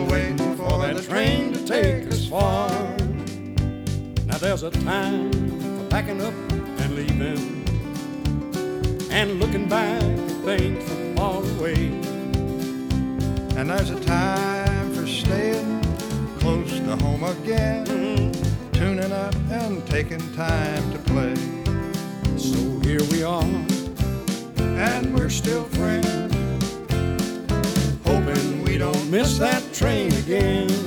still waiting for that train to take us far. Now there's a time for packing up and leaving, and looking back at things from far away. And there's a time for staying close to home again, tuning up and taking time to play. So here we are, and we're still friends, hoping we don't miss that train again.